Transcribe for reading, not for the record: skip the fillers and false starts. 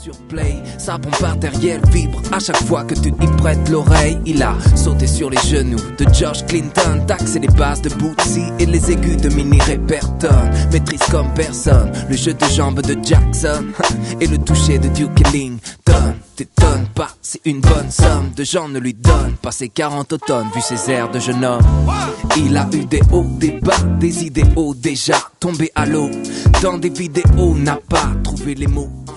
sur play, ça pompe par derrière, vibre à chaque fois que tu y prêtes l'oreille. Il a sauté sur les genoux de George Clinton, taxé les basses de Bootsy et les aigus de Minnie Riperton. Maîtrise comme personne le jeu de jambes de Jackson et le toucher de Duke Ellington. T'étonnes pas, c'est une bonne somme de gens ne lui donnent pas ses 40 automnes vu ses airs de jeune homme. Il a eu des hauts, des bas, des idéaux déjà tombés à l'eau dans des vidéos, n'a pas trouvé les mots